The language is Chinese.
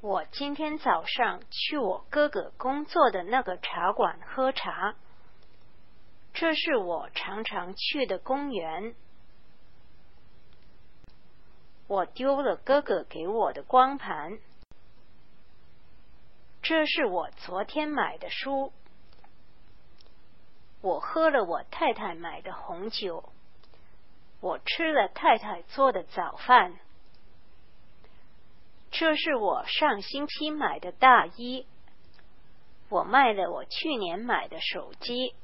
我今天早上去我哥哥工作的那个茶馆喝茶，这是我常常去的公园。我丢了哥哥给我的光盘，这是我昨天买的书。我喝了我太太买的红酒，我吃了太太做的早饭。这是我上星期买的大衣，我卖了我去年买的手机。